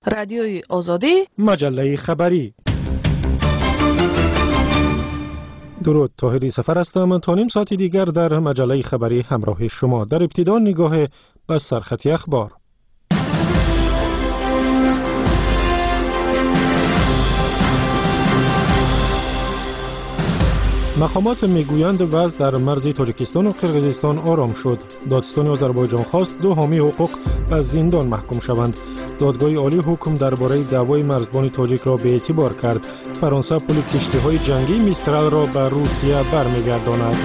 رادیوی آزادی، مجله خبری. درود، طاهری سفر هستم. تا نیم ساعت دیگر در مجله خبری همراه شما. در ابتدا نگاه به سرخط اخبار. مقامات میگویند وضع در مرز تاجیکستان و قرقیزستان آرام شد. دادستان آذربایجان خواست 2 حامی حقوق به زندان محکوم شوند. دادگاه عالی حکم درباره دعوای مرزبان تاجیک را به اعتبار کرد. فرانسه پل کشتی‌های جنگی میسترال را به روسیه برمیگرداند.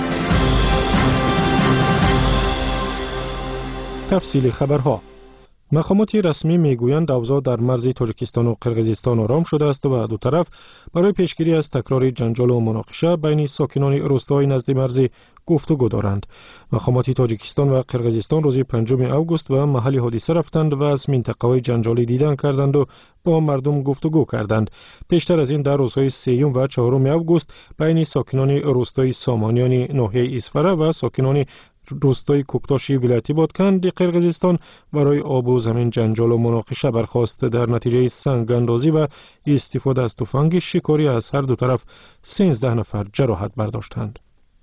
تفصیل خبرها. مقامات رسمی میگویند اوضاع در مرز تاجیکستان و قرقیزستان آرام شده است و دو طرف برای پیشگیری از تکرار جنجال و مناقشه بین ساکنان روستاهای نزد مرز گفتگو دارند. مقامات تاجیکستان و قرقیزستان روز 5 اوگوست به محل حادثه رفتند و از منطقه‌های جنجالی دیدن کردند و با مردم گفتگو کردند. پیشتر از این در روزهای 3 و 4 اوگوست بین ساکنان روستای سامانیان ناحیه اسفره و ساکنان روستای کوکتاشی ولایت بادکند قرقیزستان برای آب و زمین جنجال و مناقشه برخاست. در نتیجه سنگ اندازی و استفاده از تفنگ شکاری از هر دو طرف 13 نفر جراحت برداشتند.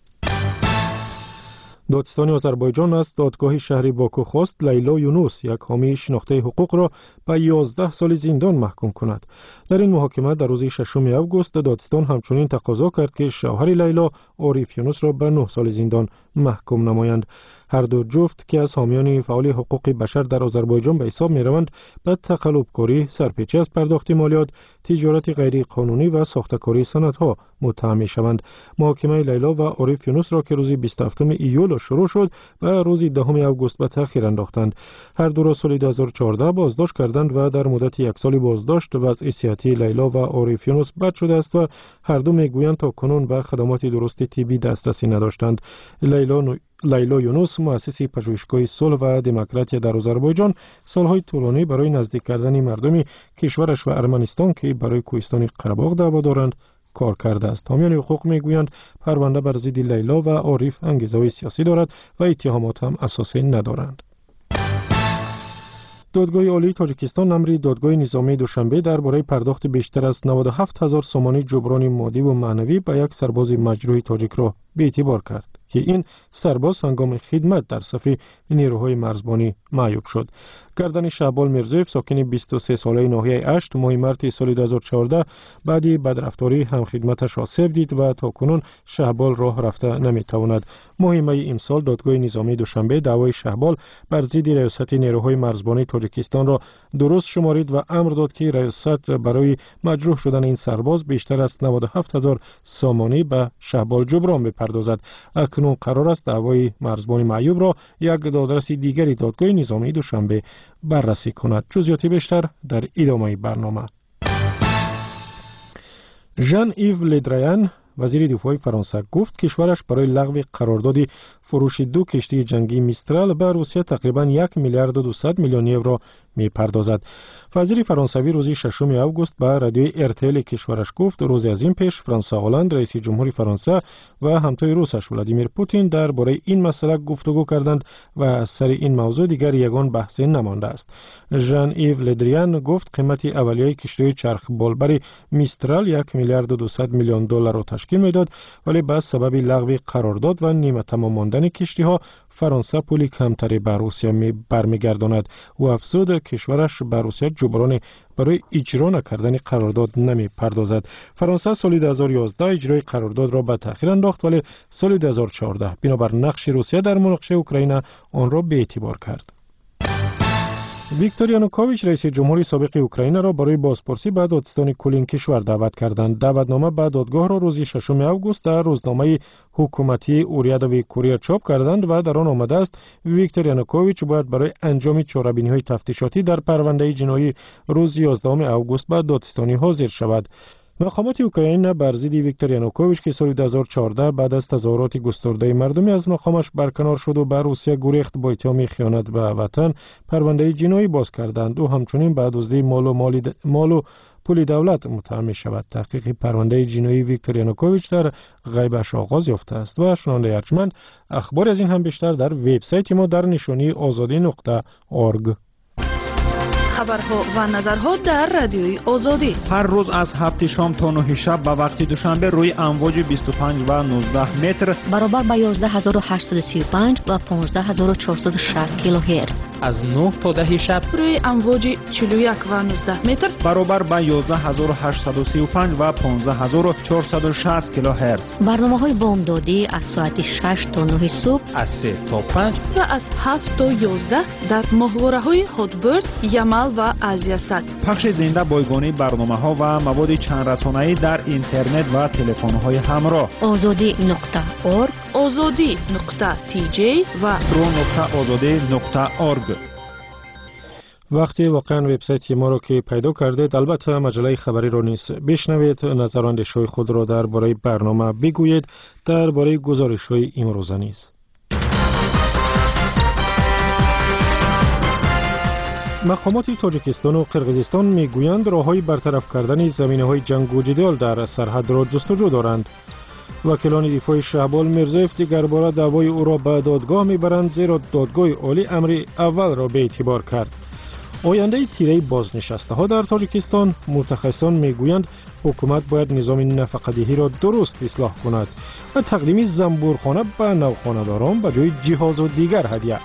دادستان آذربایجان از دادگاه شهری باکو خواست لیلا یونوس، یک حامی شناخته حقوق را به 11 سال زندان محکوم کند. در این محاکمه در روز 6 اوگوست دادستان همچنین تقاضا کرد که شوهر لیلا عارف یونوس را به 9 سال زندان محکوم نمایند. هر دو جفت که از حامیان فعال حقوق بشر در آذربایجان به حساب می‌روند به تقلب‌کاری، سرپیچی از پرداخت مالیات، تجارت غیر قانونی و ساخته‌کاری سندها متهم می‌شوند. محاکمه لیلا و عارف یونوس را که روز 27 ایول شروع شد و روز 10 اوگوست به تأخیر انداختند. هر دو را سال 2014 بازداشت کردند و در مدت 1 سال بازداشت وضع صحتی لیلا و عارف یونوس بد شده است و هر دو میگویند تا کنون به خدمات درست طبی دسترسی نداشتند. لیلا یونوس مؤسس پژوهشگاه صلح و دموکراسی در آذربایجان سالهای طولانی برای نزدیک کردن مردم کشورش و ارمنستان که برای کوهستان قره‌باغ دعوا دارند کار کرده است. حامیان حقوق میگویند پرونده بر ضد لیلا و عارف انگیزه‌های سیاسی دارد و اتهامات هم اساسی ندارند. دادگاه عالی تاجیکستان امر دادگاه نظامی دوشنبه درباره پرداخت بیشتر از 97,000 سومانی جبران مادی و معنوی به یک سرباز مجروح تاجیک را به اعتبار کرد که این سرباز هنگام خدمت در صف نیروهای مرزبانی معیوب شد. گردن شهبال میرزویف ساکن 23 ساله ناحیه اشت ماه مارس سال 2014 بعد بدرفتاری هم خدمتش را سفید دید و تاکنون شهبال راه رفته نمیتواند. ماه می امسال دادگاه نظامی دوشنبه دعوای شهبال بر ضد ریاست نیروهای مرزبانی تاجیکستان را درست شمارید و امر داد که ریاست برای مجروح شدن این سرباز بیشتر از 97,000 سومانی به شهبال جبران بپردازد. اکنون قرار است دعوای مرزبان معیوب را یک دادرس دیگری دادگاه نظامی دوشنبه بررسی کند. جزئیات بیشتر در ادامه برنامه. ژان ایو لدریان وزیر دفاع فرانسه گفت کشورش برای لغو قرارداد فروش 2 کشتی جنگی میسترال به روسیه تقریباً 1 میلیارد و 200 میلیون یورو میپردازد. وزیر فرانسوی روز 6 اوگوست به رادیوی ارتل کشورش گفت روز از این پیش فرانسوا هلند رئیس جمهوری فرانسه و همتای روسش ولادیمیر پوتین درباره این مسئله گفتگو کردند و از سر این موضوع دیگر یگان بحثی نمانده است. ژان ایو لدریان گفت قیمت اولیه کشتی چرخ بالبر میسترال 1 میلیارد و 200 میلیون دلار را تشکیل میداد، ولی به سبب لغو قرارداد و نیمه تمام ماندن کشتی ها فرانسه پول کمتری به روسیه برمیگرداند و افزود کشورش به روسیه جبران برای اجرا نکردن قرارداد نمی پردازد. فرانسه سال 2011 اجرای قرارداد را به تأخیر انداخت، ولی سال 2014 بنابر نقش روسیه در مناقشه اوکراین آن را به اعتبار کرد. ویکتور یانوکوویچ رئیس جمهوری سابق اوکراین را برای بازپرسی به دادستان کلین کشور دعوت کردند. دعوتنامه به دادگاه را روز 6 اوگوست در روزنامه حکومتی اوریادوی کوریا چاپ کردند و در آن آمده است ویکتور یانوکوویچ باید برای انجام چاره‌بینی‌های تفتیشاتی در پرونده جنایی روز 11 اوگوست به دادستانی حاضر شود. مقامات اوکراین بر ضد ویکتور یانوکوویچ که سال 2014 بعد از تظاهرات گسترده مردمی از مقامش برکنار شد و به روسیه گریخت با اتهام خیانت به وطن پرونده جنایی باز کردند. او همچنین به دزدی مال و پول دولت متهم می شود. تحقیق پرونده جنایی ویکتور یانوکوویچ در غیبش آغاز یافته است. و شنونده ارجمند اخبار از این هم بیشتر در وبسایت ما در نشانی azadi.org. خبرها و نظرها در رادیوی آزادی. هر روز از 7 شام تا 9 شب به وقت دوشنبه روی امواج 25 و 19 متر برابر با 11835 و 15460 کیلوهرتز. از 9 تا 10 شب روی امواج 41 و 19 متر برابر با 11835 و 15460 کیلوهرتز. برنامه‌های بامدادی از ساعت 6 تا 9 صبح، از 3 تا 5 و از 7 تا 11 در ماهواره‌های هاتبرد، یمل و آزیاسات. پخش زنده بایگانی برنامه‌ها و مواد چند رسانه‌ای در اینترنت و تلفن‌های همراه. azadi.org، azadi.tj و pro.azadi.org. وقتی واقعا وبسایت ما رو که پیدا کردید، البته مجله خبری رو نیست. بشنوید نظر و اندیشه‌های خود را درباره برنامه بگویید، درباره گزارش‌های امروزه نیز. مقامات تاجیکستان و قرقیزستان میگویند راههای برطرف کردن زمینه‌های جنگ و جدال در سرحد را جستجو دارند. وکیلان دفاع شهبال میرزایف دیگر باره دعوای او را به دادگاه میبرند، زیرا دادگاه عالی امر اول را به اعتبار کرد. آینده تیره بازنشسته ها در تاجیکستان، متخصصان میگویند حکومت باید نظام نفقه‌دهی را درست اصلاح کند و تقدیم زنبورخانه به نوخانه‌داران به جای جهاز و دیگر هدیه.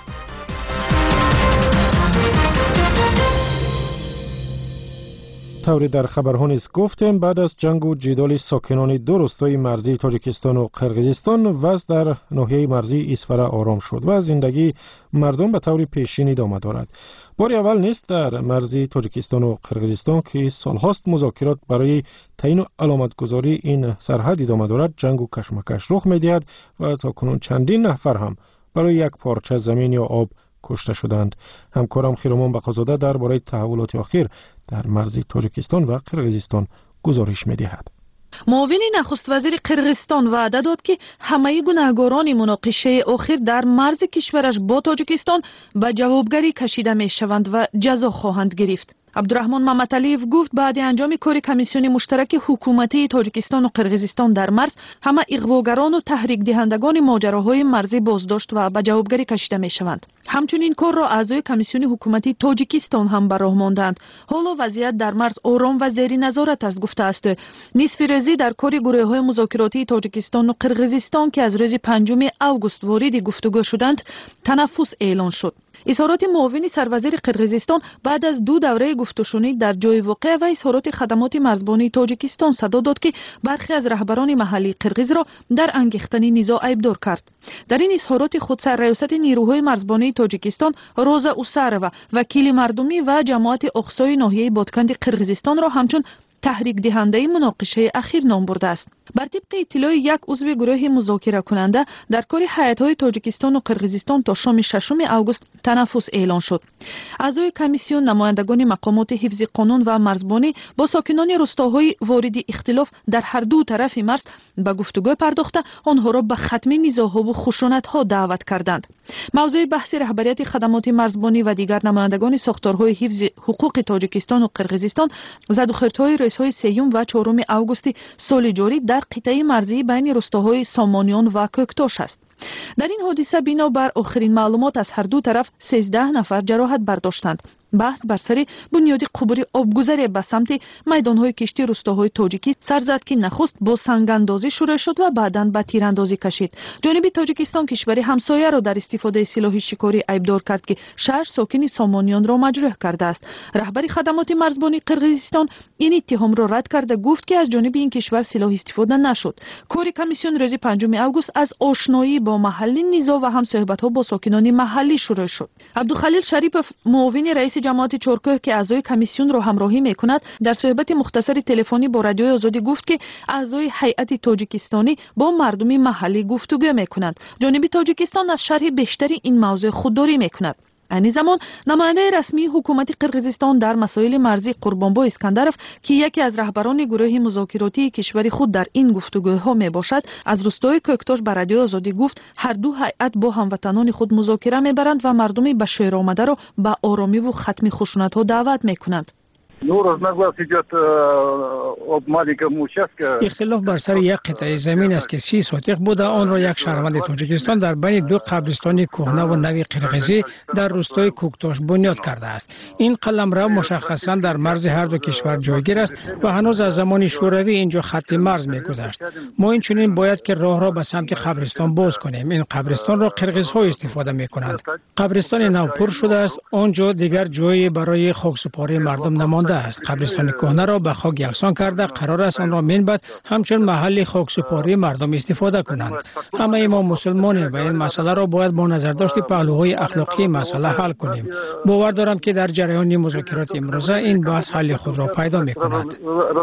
طوری در خبرها نیز گفتیم بعد از جنگ و جدال ساکنان دو روستای مرزی تاجیکستان و قرقیزستان، وضع در ناحیه مرزی اسفر آرام شد و زندگی مردم به طور پیشین ادامه دارد. بار اول نیست در مرزی تاجیکستان و قرقیزستان که سالهاست مذاکرات برای تعیین و علامتگذاری این سرحد ادامه دارد، جنگ و کشمکش رخ می‌دهد و تاکنون چندین نفر هم برای یک پارچه زمین یا آب کشته شدند. همکارم خیرمان بقازاده درباره تحولات اخیر در مرز تاجیکستان و قرقیزستان گزارش می‌دهد. معاون نخست وزیر قرقیزستان وعده داد که همه گناهکاران مناقشه اخیر در مرز کشورش با تاجیکستان به جوابگری کشیده می‌شوند و جزا خواهند گرفت. عبدالرحمن ممتعلیف گفت بعد انجام کار کمیسیون مشترک حکومتی تاجیکستان و قرقیزستان در مرز، همه اغواگران و تحریک دهندگان ماجراهای مرزی بازداشت و به جوابگری کشیده می‌شوند. همچنین کار را اعضای کمیسیون حکومتی تاجیکستان هم به راه ماندند. حالا وضعیت در مرز آرام و زیر نظارت است گفته است. نصف روزی در کار گروه‌های مذاکراتی تاجیکستان و قرقیزستان که از روز 5 آگوست وارد گفتگو شدند، تنفس اعلان شد. اظهارات معاون سروزیر قرقیزستان بعد از 2 دوره گفتگوشنید در جای واقع و اظهارات خدمات مرزبانی تاجیکستان صدا داد که برخی از رهبران محلی قرقیز را در انگیختن نزاع ایبدار کرد. در این اظهارات خود سرریاست نیروهای مرزبانی تاجیکستان روزا اوساروا، وکیل مردمی و جماعت اقصای ناحیه بادکند قرقیزستان را همچون تحریک دهنده مناقشه اخیر نام برده است. بر طبق اطلاع یک عضو گروه مذاکره کننده، در کار هیئت‌های تاجیکستان و قرقیزستان تا شام 6 آگوست تنفس اعلان شد. اعضای کمیسیون، نمایندگان مقامات حفظ قانون و مرزبانی با ساکنان روستاهای وارد اختلاف در هر دو طرف مرز به گفتگو پرداخته آنها را به ختم نزاع‌ها و خشونت‌ها دعوت کردند. موضوع بحث رهبریت خدمات مرزبانی و دیگر نمایندگان ساختارهای حفظ حقوق تاجیکستان و قرقیزستان زد و خردهای روزهای 3 و 4 آگوست سال جاری در قطعه مرزی بین روستاهای سامانیان و کوکتاش است. در این حادثه بنابر آخرین معلومات از هر دو طرف 13 نفر جراحت برداشتند. بحث بر سر بنیاد قبور آبگذری به سمت میدانهای کشتی روستاهای تاجیکی سر زد که نخست با سنگاندازی شروع شد و بعداً به تیراندازی کشید. جانب تاجیکستان کشور همسایه را در استفاده سلاح شکاری ایبدار کرد که 6 ساکن سامانیان را مجروح کرده است. رهبر خدمات مرزبانی قرقیزستان این اتهام را رد کرده گفت که از جانب این کشور سلاح استفاده نشد. کار کمیسیون روز 5 آگوست از آشنایی با محلی نزاع و هم صحبت‌ها با ساکنان محلی شروع شد. عبدالخلیل شریپов، معاون رئیس جماعت چارکوه که اعضای کمیسیون را همراهی می‌کند، در صحبت مختصر تلفنی با رادیوی آزادی گفت که اعضای هیئت تاجیکستانی با مردم محلی گفتگو می‌کنند. جانب تاجیکستان از شرح بیشتری این موضوع خودداری می‌کند. این زمان نماینده رسمی حکومت قرقیزستان در مسائل مرزی قربانبا اسکندرов که یکی از رهبران گروه مذاکراتی کشور خود در این گفتگوها می باشد، از روستای کوکتاش به رادیو آزادی گفت هر دو هیئت با هموطنان خود مذاکره میبرند و مردم به شعر آمده را به آرامی و ختم خشونت‌ها دعوت میکنند. Ну, разногласий идет اختلاف بر سر یک قطعه زمین است که 30 سوتیق بوده. آن را یک شهروند تاجیکستان در بین دو قبرستان کهنه و نوی قرقیزی در روستای کوکتاش بنیاد کرده است. این قلمرو مشخصا در مرز هر دو کشور جایگیر است و هنوز از زمان شوروی اینجا خط مرز می‌گذشت. ما اینچنین باید که راه را به سمت قبرستان باز کنیم. این قبرستان را قرقیزها استفاده می‌کنند. قبرستان نو پر شده است. آنجا دیگر جایی برای خاکسپاری مردم نمانده است. قبرستان کهنه را به خاک یکسان کرده قرار است آن را منبت همچون محل خاکسپاری مردم استفاده کنند. همه ما مسلمانیم و این مسئله را باید با نظرداشت پهلوهای اخلاقی مسئله حل کنیم. باور دارم که در جریان مذاکرات امروزه این بحث حل خود را پیدا می‌کند.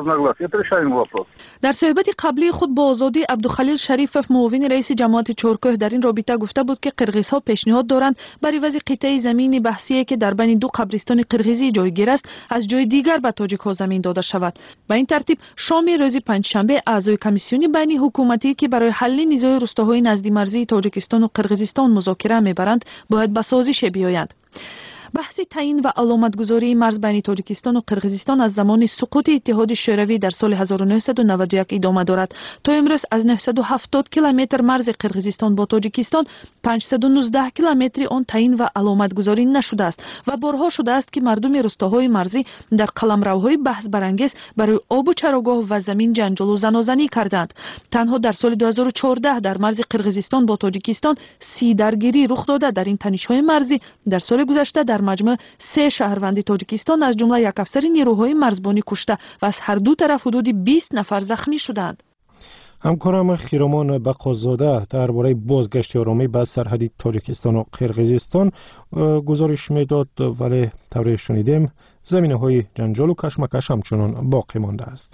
در صحبت قبلی خود با آزادی عبدالخلیل شریفов معاون رئیس جماعت چهارکوه در این رابطه گفته بود که قرقیزها پیشنهاد دارند برای وضع قطعه زمینی بحثی که در بین دو قبرستان قرقیزی جایگیر است از جای دیگر به تاجیک‌ها زمین داده شود. به این ترتیب شام روز پنجشنبه اعضای کمیسیون بین حکومتی که برای حل نزاع روستاهای نزدیک‌مرزی تاجیکستان و قرقیزستان مذاکره می‌برند باید به سازش بیایند. بحث تعیین و علامتگذاری مرز بین تاجیکستان و قرقیزستان از زمان سقوط اتحاد شوروی در سال 1991 ادامه دارد. تا امروز از 970 کیلومتر مرز قرقیزستان با تاجیکستان 519 کیلومتر آن تعیین و علامتگذاری نشده است و بارها شده است که مردم روستاهای مرزی در قلمروهای بحث برانگیز برای آب و چراگاه و زمین جنجال و زنازنی کردند. تنها در سال 2014 در مرز قرقیزستان با تاجیکستان 30 درگیری رخ داده. در این تنش‌های مرزی در سال گذشته در مجموع 3 شهروند تاجیکستان از جمله یک افسر نیروهای مرزبانی کشته و از هر دو طرف حدود 20 نفر زخمی شدند. همکارم خیرامان بقازاده درباره بازگشت آرامی به سرحد تاجیکستان و قرقیزستان گزارش میداد، ولی طوری شنیدیم زمینه‌های جنجال و کشمکش همچنان باقی مانده است.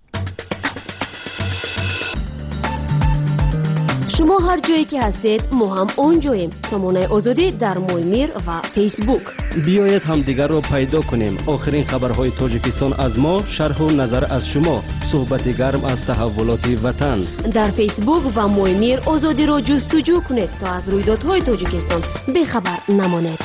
شما هر جایی که هستید ما هم اونجاییم. سامانه آزادی در مویمیر و فیسبوک. بیایید همدیگر را پیدا کنیم. آخرین خبرهای تاجیکستان از ما، شرح و نظر از شما، صحبت گرم از تحولات وطن. در فیسبوک و مویمیر آزادی را جستجو کنید تا از رویدادهای تاجیکستان بیخبر نمانید.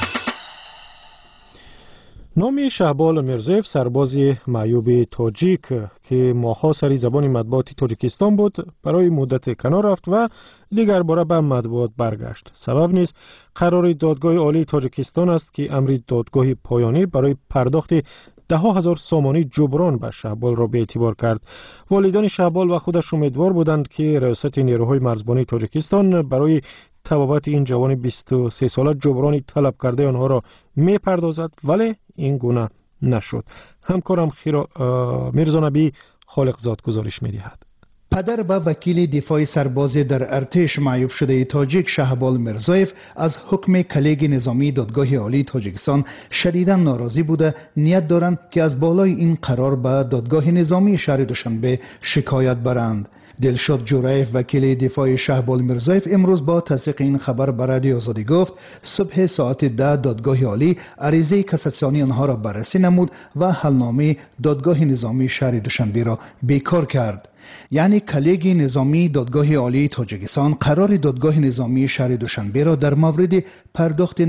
نام شهبال میرزویف سرباز معیوب تاجیک که ماها سری زبان مطبوعات تاجیکستان بود برای مدت کنار رفت و دیگر باره به مطبوعات برگشت. سبب نیز قرار دادگاه عالی تاجیکستان است که امر دادگاه پایانی برای پرداخت 10,000 سامانی جبران به شهبال را به اعتبار کرد. والدان شهبال و خودش امیدوار بودند که ریاست نیروهای مرزبانی تاجیکستان برای تبابت این جوان 23 ساله جبران طلب کرده آنها را می پردازد، ولی این گونه نشد. همکارم میرزا نبی خالقزاد گزارش می دهد. پدر و وکیل دفاع سرباز در ارتش معیوب شده تاجیک شهبال میرزویف از حکم کلیگ نظامی دادگاه عالی تاجیکستان شدیداً ناراضی بوده. نیت دارند که از بالای این قرار به دادگاه نظامی شهر دوشنبه شکایت برند. دلشاد جورایف وکیل دفاع شهبال میرزویف امروز با تصدیق این خبر به رادیو آزادی گفت صبح ساعت 10 دادگاه عالی عریضه کاساسیونی آنها را بررسی نمود و حلنامه دادگاه نظامی شهر دوشنبه را بیکار کرد. یعنی کلیگ نظامی دادگاه عالی تاجیکستان قرار دادگاه نظامی شهر دوشنبه را در مورد پرداخت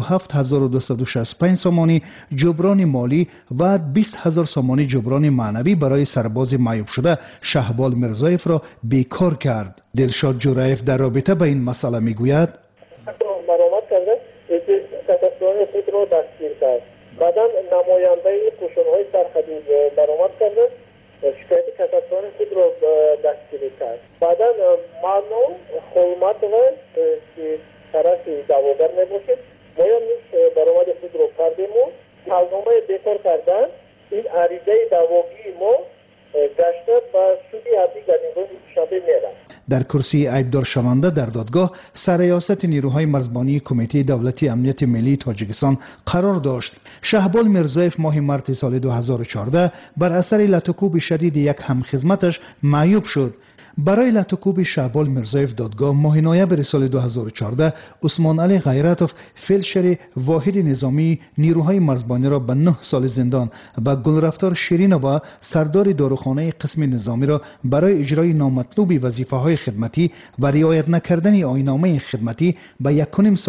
97,265 سامانی جبران مالی و 20,000 سامانی جبران معنوی برای سرباز معیوب شده شهبال میرزویف را بیکار کرد. دلشاد جورایف در رابطه با این مسئله میگوید برآمد کرده کاساسیون خود را دستگیر کرد. بعدا نماینده قشون‌های سرحدی برآمد کرده شکایت کاساسیون خود را دستگیری کرد. بعدا ممنون حرمت و که طرف دعواگر میباشد ما هم برآمد خود را کردیم و حلنامه بیکار کردن این عریضه دعواگی ما گشته و سودی حدی در این روز شبه میرم. در کرسی عیبدار شونده در دادگاه سرریاست نیروهای مرزبانی کمیته دولتی امنیت ملی تاجیکستان قرار داشت. شهبال میرزویف ماه مارس سال 2014 بر اثر لطکوب شدید یک همخدمتش معیوب شد. برای لطکوب شهبال میرزویف دادگاه ماه نوامبر سال 2014 عثمان علی غیرتوف فیلدشر واحد نظامی نیروهای مرزبانی را به 9 سال زندان و گلرفتار شیرین و سردار داروخانه قسم نظامی را برای اجرای نامطلوب وظیفه‌های خدمتی و رعایت نکردن آیین‌نامه خدمتی به 1.5 سال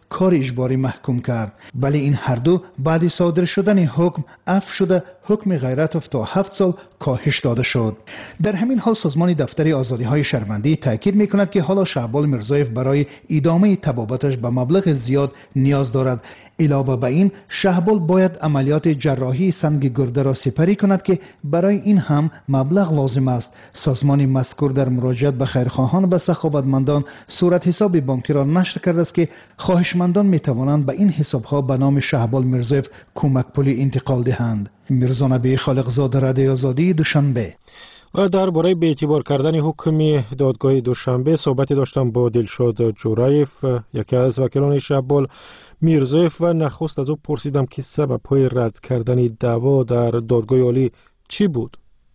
کار اجباری محکوم کرد. ولی این هر دو بعد صادر شدن حکم عفو شده، حکم غیرت تا 7 سال کاهش داده شد. در همین حال سازمان دفتر آزادی‌های شهروندی تاکید می‌کند که حالا شهبال میرزایف برای ادامه تبابتش به مبلغ زیاد نیاز دارد. علاوه بر این شهبال باید عملیات جراحی سنگ گرده را سپری کند که برای این هم مبلغ لازم است. سازمان مذکور در مراجعت به خیرخواهان و سخاوتمندان صورت حساب بانکی را نشر کرده است که خواهشمندان می‌توانند به این حساب‌ها به نام شهبال میرزایف کمک پولی انتقال دهند. میرزا نبی خالقزاده، رادیو آزادی، دوشنبه. و درباره به اعتبار کردن حکم دادگاه دوشنبه صحبتی داشتم با دلشاد جورایف، یکی از وکیلان شهبال میرزایف، و نخست از او پرسیدم که سبب‌های رد کردن دعوا در دادگاه عالی چی بود؟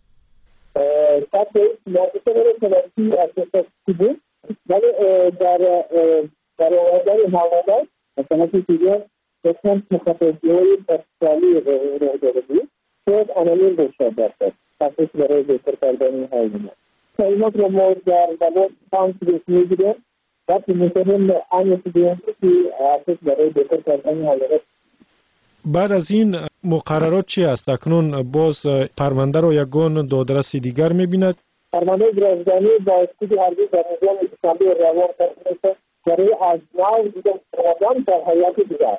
ولی در آوردن حوالات مثلا که دیگه بسیار مخاطبی‌های بسیاری رو داده بود شاید آنالین بشد داشت تحصیل برای بهتر کردن حوالات کلمات رو ما در دلوت پانس میگیریم و میتونیم آنیت بیان که تحصیل برای بهتر کردن حوالات. بعد از این مقررات چی است؟ اکنون باز پرونده را یگان دادرس دیگر می‌بیند؟ پرونده گرفتنی با اسکوتی هرگی در نظام اقتصادی روان کرده برای از نو دیگر پرونده در حیات دیگر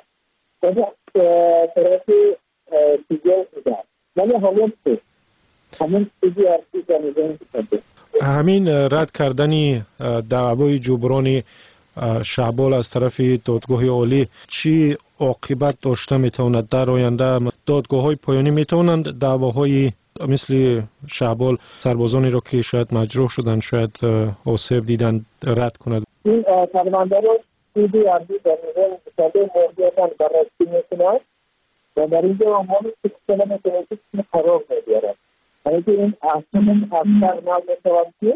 طرفی دیگر دیگر ولی همین چیزی هرگی در نظام اقتصادی. همین رد کردنی دعوای جبران شهبال از طرف دادگاه عالی چی عاقبت داشته میتواند در آینده؟ دادگاه های پایانی میتوانند دعواهای مثل شهبال سربازانی را که شاید مجروح شدن، شاید آسیب دیدن، رد کند؟ این پرونده رو سودی عرضی در نظام اقتصادی موضوعاتان بررسی میکند و در اینجا ما سیستم متوسط خراب می‌گیرد. یعنی که این اصلا اکثر نام می‌شود که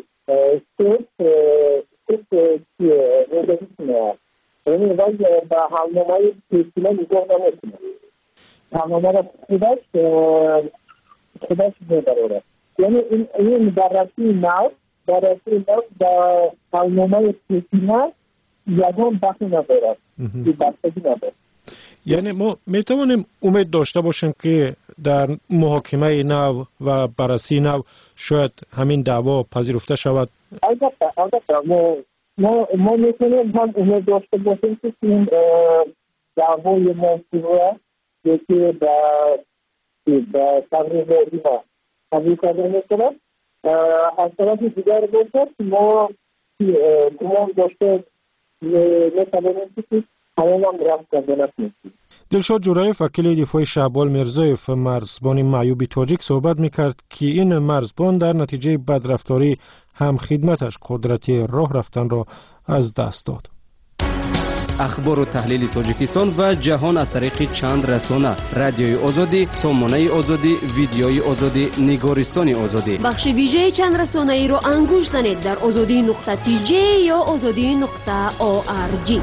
روزی کنه. یعنی وقتی با حالنامه پیشینه نگاه نمی‌کنه. حالنامه را خودش می‌داره. یعنی این بررسی نو با حالنامه پیشینه یادم بخشی ندارد. یعنی ما میتوانیم امید داشته باشیم که در محاکمه نو و بررسی نو شاید همین دعوا پذیرفته شود؟ البته ما میتونیم هم امید داشته باشیم که این دعوای موضوع یکی به تبریز ایما تبریز کرده میکنم از طرف دیگر باشد ما گمان داشته میتوانیم که همین هم رفت کرده نکنیم. دلشاد جورایف، وکیل دفاع شهبال میرزایف، مرزبان معیوب تاجیک، صحبت میکرد که این مرزبان در نتیجه بدرفتاری هم خدمتش قدرت راه رفتن را از دست داد. اخبار و تحلیل تاجیکستان و جهان از طریق چند رسانه: رادیوی آزادی، سامانه آزادی، ویدیوی آزادی، نگارستان آزادی. بخش ویژه چند رسانه‌ای رو انگوش زنید در azadi.tj یا azadi.org.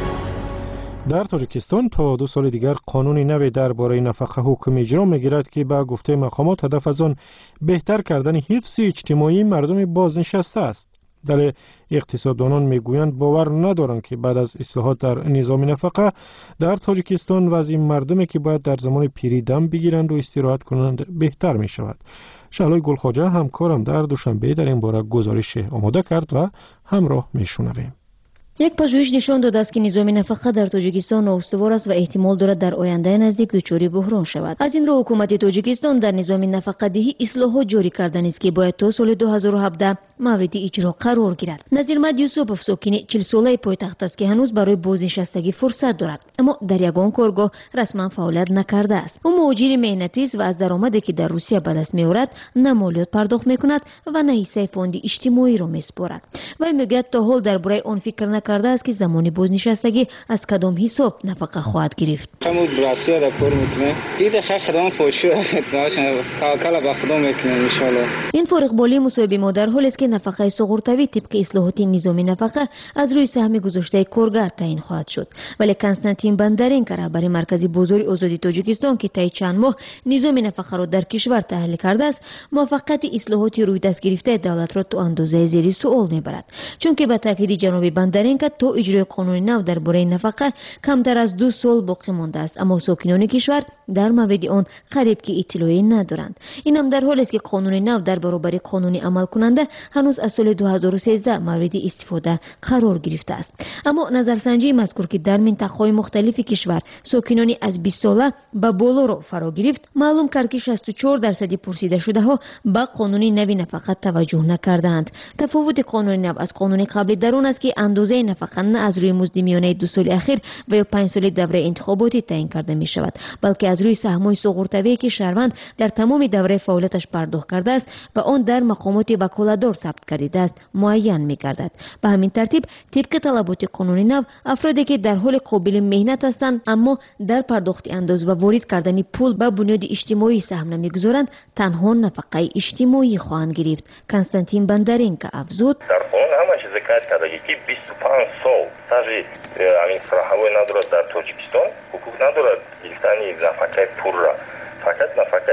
در تاجیکستان تا 2 سال دیگر قانونی نوی درباره نفقه حکم اجرا میگیرد که به گفته مقامات هدف از آن بهتر کردن حفظ اجتماعی مردم بازنشسته است. در اقتصاددانان میگویند باور ندارند که بعد از اصلاحات در نظام نفقه در تاجیکستان وضع مردمی که باید در زمان پیری دم بگیرند و استراحت کنند بهتر می شود. شعلای گلخواجه همکارم در دوشنبه در این باره گزارش آماده کرد و همراه میشنویم. یک پژوهش نشان داده است که نظام نفقه در تاجیکستان نااستوار است و احتمال دارد در آینده نزدیک دچار بحران شود. از این رو حکومت تاجیکستان در نظام نفقه دهی اصلاحات جاری کردن است که باید تا سال 2017 مورد اجرا قرار گیرد. نظیرمد یوسفوف ساکن 40 ساله پایتخت است که هنوز برای بازنشستگی فرصت دارد، اما در یگان کارگاه رسما فعالیت نکرده است. او مهاجر مهنتی است و از درآمدی که در روسیه به دست میآورد نه مالیات پرداخت میکند و نه حصه فاند اجتماعی را میسپارد. و میگوید تا حال درباره آن فکر کرده است که زمانی بازنشستگی از کدام حساب نفقه خواهد گرفت. همون براسیا در کار میکنه. ایده خدمات فوشو داشتن توکل به خدا میکنه ان شاء الله. این فارغ بالی مصاحبه ما در حالی است که نفقه سقورتوی طبق اصلاحات نظام نفقه از روی سهم گذاشته کارگر تعیین خواهد شد. ولی کنستانتین بندرینکو رهبر مرکزی بازار آزادی تاجیکستان که طی چند ماه نظام نفقه را در کشور تحلیل کرده است، موفقیت اصلاحات روی دست گرفته دولت را تا اندازه زیر سوال میبرد. چون که به تاکید جناب بندرینکو اینکه تا اجرای قانون نو درباره نفقه کمتر از 2 سال باقی مانده است، اما ساکنان کشور در مورد آن قریب که اطلاعی ندارند. این هم در حالی است که قانون نو در برابر قانون عمل کننده هنوز از سال 2013 مورد استفاده قرار گرفته است. اما نظرسنجی مذکور که در منطقه‌های مختلف کشور ساکنان از 20 ساله به بالا را فرا گرفت، معلوم کرد که 64% پرسیده شده ها به قانون نو نفقه توجه نکردند. تفاوت قانون نو از قانون قبلی در آن است که اندازه نفقه نه از روی مزد میانه 2 سال اخیر و یا 5 سال دوره انتخاباتی تعیین کرده می شود، بلکه از روی سهم‌های سوغورتویی که شهروند در تمام دوره فعالیتش پرداخت کرده است و آن در مقامات وکالتدار ثبت کرده است معین می گردد. به همین ترتیب طبق طلبات قانون نو، افرادی که در حال قابل مهنت هستند اما در پرداخت انداز و وارد کردن پول به بنیاد اجتماعی سهم نمیگذارند، تنها نفقه اجتماعی خواهند گرفت. کنستانتین بندرینکا افزود: در قانون همه چیز قید کرده که 25 سال стаж همین فراهمی ندارد در تاجیکستان، حقوق ندارد گرفتن نفقه پول را، فقط نفقه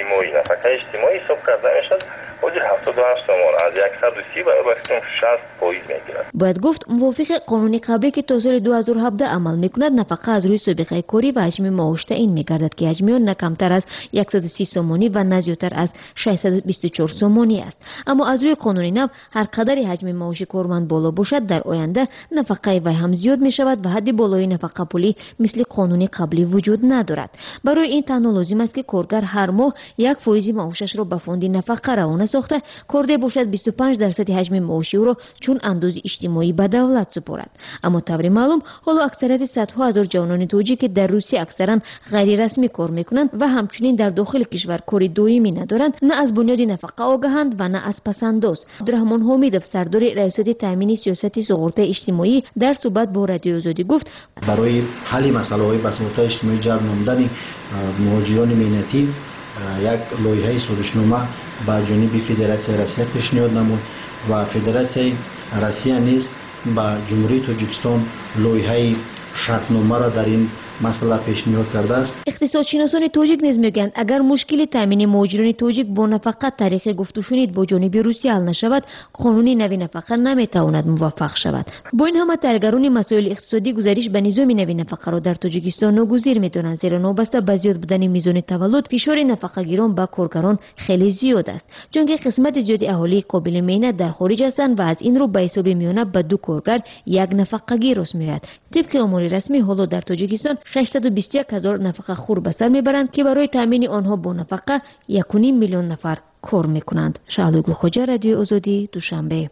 اجتماعی حساب کرده میشد. حدود 78 تومان از 130 برابر 60% میگیرد. باید گفت موافق قانون قبلی که تا سال 2017 عمل میکند، نفقه از روی سابقه کاری و حجم معاش تعیین میگردد که حجم آن نه کمتر از 130 سومانی و نه زیادتر از 624 سومانی است. اما از روی قانون نو هر قدر حجم معاش کارمند بالا باشد، در آینده نفقه وی هم زیاد می شود و حد بالای نفقه پولی مثل قانون قبلی وجود ندارد. برای این تنها لازم است که کارگر هر ماه 1% معاشش را به فوند نفقه روانه ساخته کرده باشد 25% حجم معاشی او را چون انداز اجتماعی به دولت سپارد. اما طور معلوم حالا اکثریت صدها هزار جوانان توجیک که در روسیه اکثرا غیر رسمی کار میکنند و همچنین در داخل کشور کاری دائمی ندارند، نه از بنیاد نفقه آگاهند و نه از پسنداز. عبدالرحمن حمیدов سردار ریاست تامین سیاست سوغورت اجتماعی در صحبت با رادیو آزادی گفت: برای حل مسائل بساط اجتماعی جلب نمودن مهاجران مهنتی یک لایحه سازشنامه به جانب فدراسیون روسیه پیشنهاد نمود و فدراسیون روسیه نیز به جمهوری تاجیکستان لایحه شرطنامه را در این مسئله پیشنهاد کرده است. اقتصادشناسان تاجیک نیز میگویند اگر مشکل تامین مهاجران تاجیک با نفقه طریق گفتگوشنید با جانب روسیه حل نشود، قانون نوی نفقه نمیتواند موفق شود. با این همه تحلیلگران مسائل اقتصادی گزارش به نظام نوی نفقه را در تاجیکستان ناگزیر میدانند، زیرا نابسته به زیاد بودن میزان تولد فشار نفقه گیران به کارگران خیلی زیاد است، چون که قسمت زیادی اهالی قابل مهنت در خارج هستند و از این رو به حساب میانه به 2 کارگر یک نفقه گیر راست میآید. طبق آمار رسمی حالا در تاجیکستان 621,000 نفقه خور به سر میبرند که برای تامین آنها با نفقه 1.5 میلیون نفر کار میکنند. شعلوگل خوجا، رادیو آزادی، دوشنبه.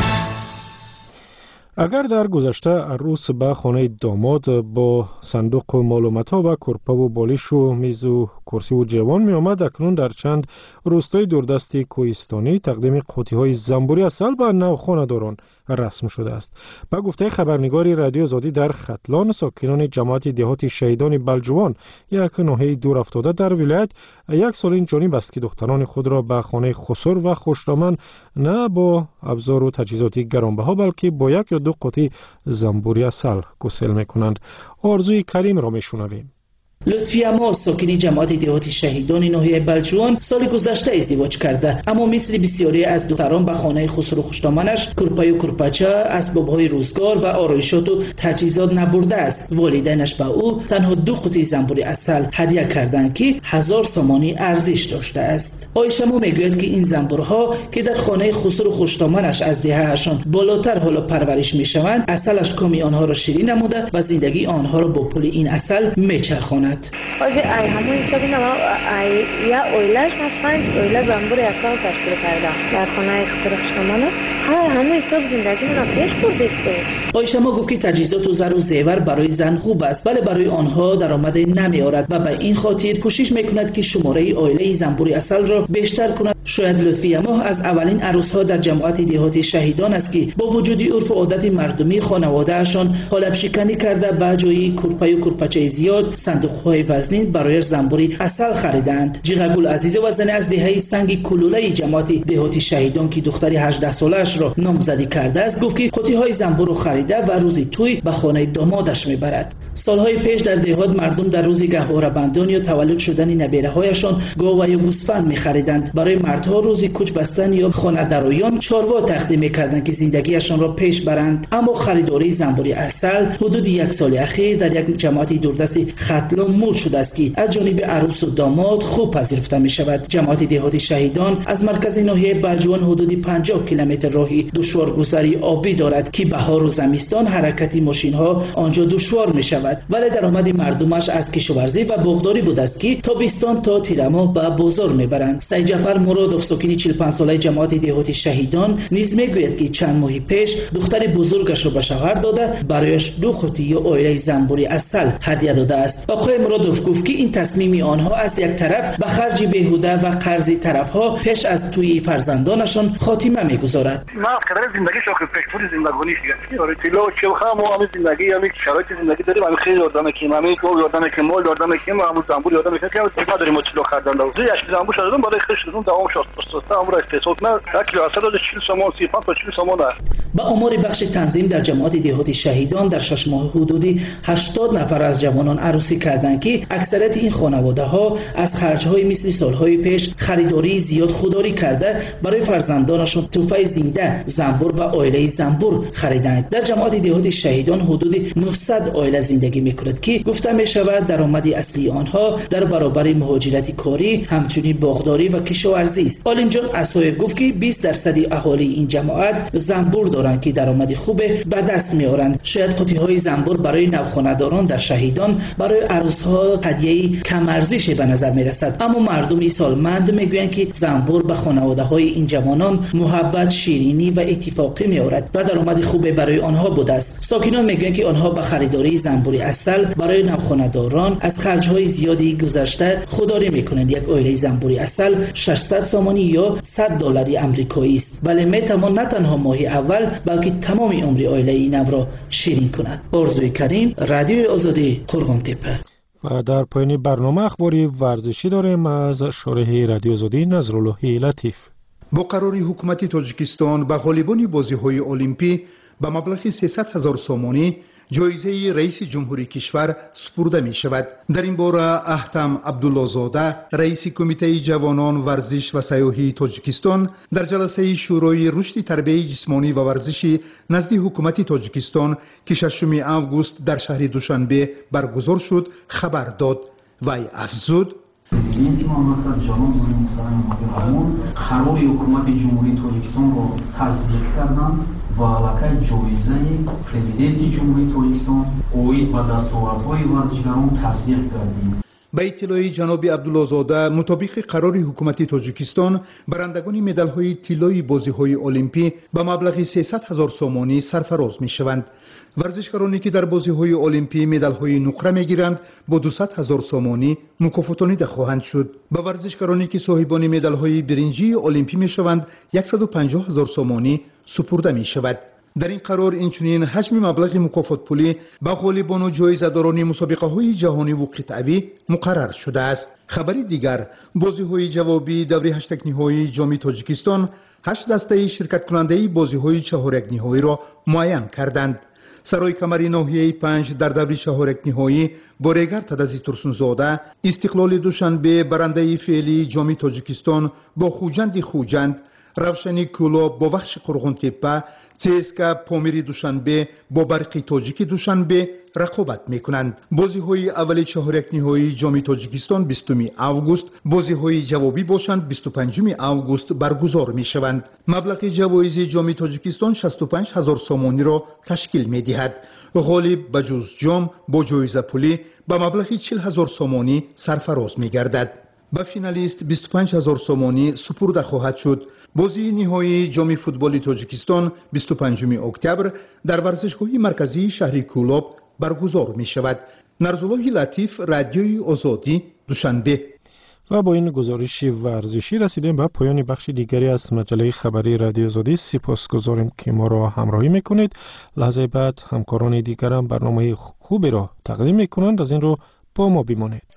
اگر در گذشته عروس به خانه داماد با صندوق و معلومات‌ها و کرپه و بالش و میز و کرسی و جوان می آمد، اکنون در چند روستای دوردست کوهستانی تقدیم قوطی‌های زنبوری عسل به نوخانه‌داران رسم شده است. به گفته خبرنگار رادیو آزادی در ختلان، ساکنان جماعت دهات شهیدان بلجوان یک ناحیه دور افتاده در ولایت یک سال این جانب است که دختران خود را به خانه خسر و خوشدامن نه با ابزار و تجهیزات گرانبها بلکه با 1 یا 2 قوطی زنبوری عسل گسل می‌کنند. آرزوی کریم را می‌شنویم. لطفی اما ساکنی جماعت دهات شهیدان ناحیه بلجوان سال گذشته ازدواج کرده، اما مثل بسیاری از دختران به خانه خسرو خوشدامنش کرپای و کرپچه، اسباب‌های روزگار و آرایشات و تجهیزات نبرده است. والدینش به او تنها 2 قوطی زنبوری عسل هدیه کردند که 1000 سومانی ارزش داشته است. آیشمو میگوید که این زنبورها که در خانه خسرو خوشدامنش از دههشان بالاتر حالا پرورش میشوند، عسلش کامی آنها را شیرین نموده و زندگی آنها را با پول این عسل میچرخاند. آجی ای همون حسابی نما یا اویلش ما 5 اویله زنبور عسل تشکیل کردم در خانه خسرو خوشدامنش. همون حساب زندگی من پیش برده است. آیشما گفت که تجهیزات و زر و زیور برای زن خوب است ولی برای آنها درآمد نمیآورد و به این خاطر کوشش میکند که شماره اویله زنبور عسل را بیشتر کند. شاید لطفی اما از اولین عروس‌ها در جماعت دهات شهیدان است که با وجود عرف و عادت مردمی خانواده‌شان قالب شکنی کرده به جای کرپای و کرپچه زیاد صندوق‌های وزنین برای زنبوری عسل خریدند. جیغگل عزیز و زنی از دهه سنگ کلوله جماعت دهات شهیدان که دختری 18 سالش را نامزدی کرده است گفت که قوطی‌های زنبور را خریده و روزی توی به خانه دامادش میبرد. سالهای پیش در دهات مردم در روز گهواره‌بندان یا تولد شدن نبیره‌هایشان گاو و یا گوسفند می‌خریدند. برای مردها روزی کوچ بستن یا خانه‌دارایان چاروا تقدیم می‌کردند که زندگیشان را پیش برند. اما خریداری زنبور عسل حدود یک سال اخیر در یک جماعت دوردست ختلان مود شده است که از جانب عروس و داماد خوب پذیرفته می‌شود. جماعت دهات شهیدان از مرکز ناحیه بلجوان حدود 50 کیلومتر راهی دشوارگذری آبی دارد که بهار و زمستان حرکت ماشین‌ها آنجا دشوار می‌شود، ولی درآمد مردمش از کشاورزی و باغداری بود است که تابستان تا تیرماه به بازار می‌برند. سید جعفر مرادوف ساکن 45 ساله جماعت دهات شهیدان نیز می‌گوید که چند ماه پیش دختر بزرگش را به شوهر داده برایش 2 قوطی یا آیله زنبور عسل هدیه داده است. آقای مرادوف گفت که این تصمیم آنها از یک طرف به خرج بیهوده و قرض طرفها پیش از توی فرزندانشان خاتمه می‌گذارد. ما قرار زندگی شوخ پیشبرد زندگانی شده. آره طلا و چلخه ما هم زندگی همین شرایط زندگی داریم. همین خیلی یادم که همین تو یادم که مال یادم که ما هم زنبور یادم که ما داریم چلو خریدن. دوزی اش زنبور شدم بالای خرش شدم دوام شد. پستوستا امر استثمار ما اکل اصل 40 سومون 35 تا 40 سومون است. با آمار بخش تنظیم در جماعت دهات شهیدان در 6 ماه حدودی 80 نفر از جوانان عروسی کردند که اکثریت این خانواده‌ها از خرج‌های مثل سال‌های پیش خریداری زیاد خوداری کرده برای فرزندانشان تحفه زنده زنبور و آیله زنبور خریدند. در جماعت دهات شهیدان حدود 900 آیله زندگی می‌کند که گفته می‌شود درآمد اصلی آنها در برابر مهاجرت کاری همچنین باغداری و کشاورزی است. عالم جان اسایب گفت که 20% اهالی این جماعت زنبور دارند که درآمد خوب به دست می‌آورند. شاید قوطی‌های زنبور برای نوخانه‌داران در شهیدان برای عروس‌ها هدیه کم ارزشی به نظر می‌رسد، اما مردم سالمند می‌گویند که زنبور به خانواده‌های این جوانان محبت، شیرینی و اتفاقی می‌آورد و درآمد خوب برای آنها بوده است. ساکنان می‌گویند که آنها به خریداری زنبور عسل برای نوخانه‌داران از خرج‌های زیادی گذشته خودداری می‌کنند. یک آیله زنبور عسل 600 سومانی یا $100 آمریکایی است، ولی می‌توان نه تنها ماه اول بلکه تمام عمر آیله این را شیرین کند. آرزوی کریم، رادیوی آزادی، قرغان‌تپه. و در پایان برنامه اخباری ورزشی داریم از شارح رادیو آزادی نظرالله لطیف. با قرار حکومت تاجیکستان به غالبان بازی‌های المپی به مبلغ 300,000 سومانی جایزه رئیس جمهوری کشور سپرده می شود. در این باره احتم عبدالله‌زاده رئیس کمیته جوانان ورزش و سیاحی تاجیکستان در جلسه شورای رشد تربیت جسمانی و ورزشی نزد حکومت تاجیکستان که 6 آگوست در شهر دوشنبه برگزار شد خبر داد. وی افزود: پرزیدنت مملکت جناب محترم عبدالرحمان قرار حکومت جمهوری تاجیکستان را تصدیق کردند و علاقه جایزه پرزیدنت جمهوری تاجیکستان اوید به دستاوردهای ورزشگران تصدیق کردیم. به اطلاع جناب عبدالله‌زاده مطابق قرار حکومت تاجیکستان برندگان مدال‌های طلایی بازی‌های المپی به مبلغ 300,000 سومانی سرفراز می‌شوند. ورزشکارانی که در بازی‌های المپی مدال‌های نقره می‌گیرند با 200,000 سومانی مکافاتانیده خواهند شد. به ورزشکارانی که صاحبان مدال‌های برنجی المپی می‌شوند 150,000 سومانی سپرده می‌شود. در این قرار اینچنین حجم مبلغ مکافات پولی به غالبان و جایزه‌داران مسابقه‌های جهانی و قطعی مقرر شده است. خبری دیگر، بازی‌های جوابی دوره 8 نهایی جام تاجیکستان 8 دسته شرکت کننده بازی‌های 4 نهایی را معین کردند. سرای کمری ناحیه 5 در دوره 4 نهایی بوریگر تدازی ترسونزاده استقلال دوشنبه برنده فعلی جام تاجیکستان با خوجند روشنی کولا با بخش قرغان‌تپه، CSKA پامیری دوشنبه با برق تاجیک دوشنبه رقابت میکنند. بازی‌های اول 4 نهایی جام تاجیکستان 20 آگوست، بازی‌های جوابی باشند 25 آگوست برگزار میشوند. مبلغ جوایز جام تاجیکستان 65,000 سومانی را تشکیل میدهد. غالب بجز جام با جایزه پولی به مبلغ 40,000 سومانی سرفراز میگردد. به فینالیست 25,000 سومانی سپرده خواهد شد. بازی نهایی جام فوتبال تاجیکستان 25 اکتبر در ورزشگاه مرکزی شهر کولاب برگزار می شود. نظرالله لطیف، رادیوی آزادی، دوشنبه. و با این گزارش ورزشی رسیدیم به پایان بخش دیگری از مجله خبری رادیو آزادی. سپاسگزاریم که ما را همراهی میکنید. لحظه بعد همکاران دیگرم برنامه خوبی را تقدیم میکنند. از این رو با ما بمانید.